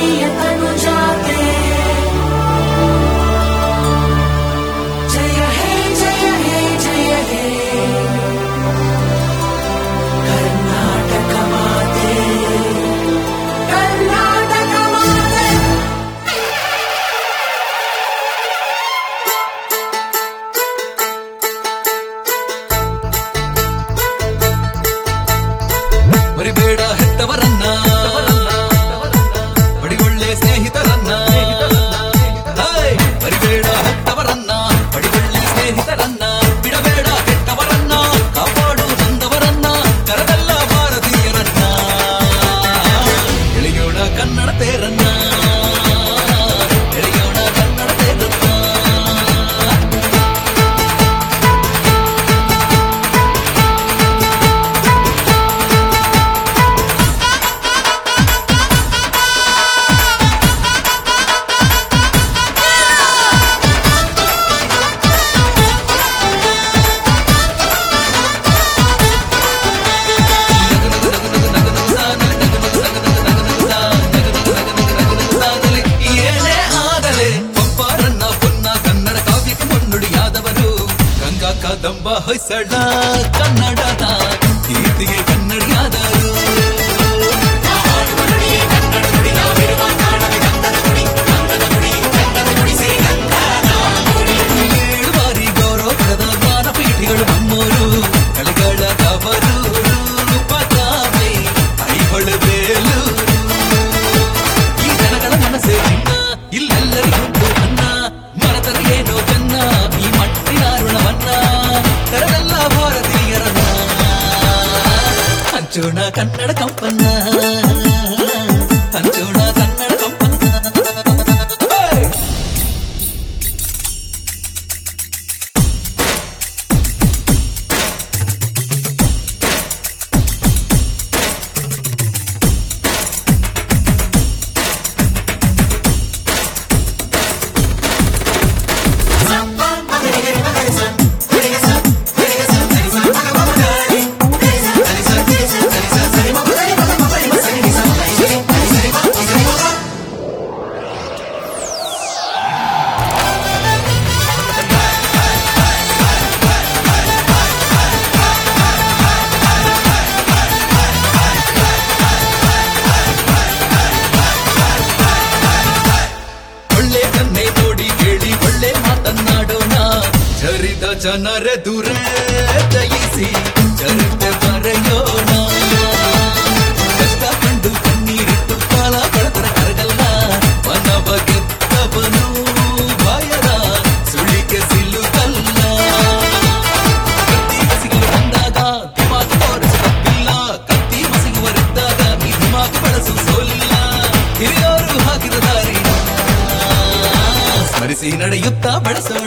रमणीय तनु जाते जय हे जय हे जय हे कर्नाटक माते कर्नाटक माते ಮರಿಬೇಡ ಹೆತ್ತವರನ್ನ ಪಡಿಗೊಳ್ಳೆ ಸ್ನೇಹಿತರನ್ನ ಮರಿಬೇಡ ಹೆತ್ತವರನ್ನ ಪಡಿಗೊಳ್ಳೆ ಸ್ನೇಹಿತರನ್ನ ಬಿಡಬೇಡ ಕೆಟ್ಟವರನ್ನ ಕಾಪಾಡು ಬಂದವರನ್ನ ಕರೆದಲ್ಲ ಭಾರತೀಯರನ್ನ ಎಳೆಯೋಣ ಕನ್ನಡ ತೇರನ್ನ ಎಳೆಯೋಣ ಕನ್ನಡ ತೇರನ್ನ ಏನೇ ಆಗಲೇ ಪಂಪಾರನ್ನ ಪೊನ್ನ ಕನ್ನಡ ಕಾವ್ಯಕ್ಕೆ ಮುನ್ನುಡಿಯಾದವರು ಗಂಗಾ ಕಾದಂಬ ಹೊಯ್ಸಳ ಕನ್ನಡದ ಕೀರ್ತಿಗೆ ಕನ್ನಡಿಯಾದರು ಏಳು ಬಾರಿ ಗೌರವ ಪಡೆದ ಜ್ಞಾನಪೀಠಿಗಳು ನಮ್ಮೂರು ಕಲೆಗಳ ತವರೂರು ಪದಾಮಿ ಐಹೊಳೆ ಬೇಲೂರು ಈ ಜನಗಳ ಮನಸ್ಸೇ ಚಿನ್ನ ಇಲ್ಲೆಲ್ಲರಿಗೂ ಅನ್ನ ಮರತರ ಏನೋ ಚೆನ್ನ ಈ ಮಟ್ಟಿನ ಋಣವನ್ನ ಕರೆದಲ್ಲ ಭಾರತೀಯರನ್ನ ಹಂಚೋಣ ಕನ್ನಡ ಕಂಪನ್ನ ಹಂಚೋಣ ಕನ್ನಡ ಕಂಪನ್ನ ಒಳ್ಳೆ ಕನ್ನೆ ನೋಡಿ ಕೇಳಿ ಒಳ್ಳೆ ಮಾತನ್ನಾಡೋಣ ಚರಿತ ಜನರೆದುರೇ ಜಯಿಸಿ ಚರಿತೆ ಬರೆಯೋಣ ಕಷ್ಟ ಕಂಡು ಕಣ್ಣೀರಿಟ್ಟು ಕಾಲ ಕಳೆದರ ಕರಗಲ್ಲ ಮನವ ಗೆದ್ದವನು ಭಯದ ಸುಳಿಕೆ ಸಿಲುಕಲ್ಲ ಕತ್ತಿ ಮಸಿಗಳು ಬಂದಾಗ ದಿಮಾಕು ತೋರಿಸ ತಪ್ಪಿಲ್ಲ ಕತ್ತಿ ಮಸಿಗುವರಿದ್ದಾಗ ಈ ದಿಮಾಕು ಬಳಸು ಸೋಲಿಲ್ಲ ಹಿರಿಯರು ಹಾಕಿದ ದಾರಿ ಸ್ಮರಿಸಿ ನಡೆಯುತ್ತಾ ಬೆಳೆಸೋಣ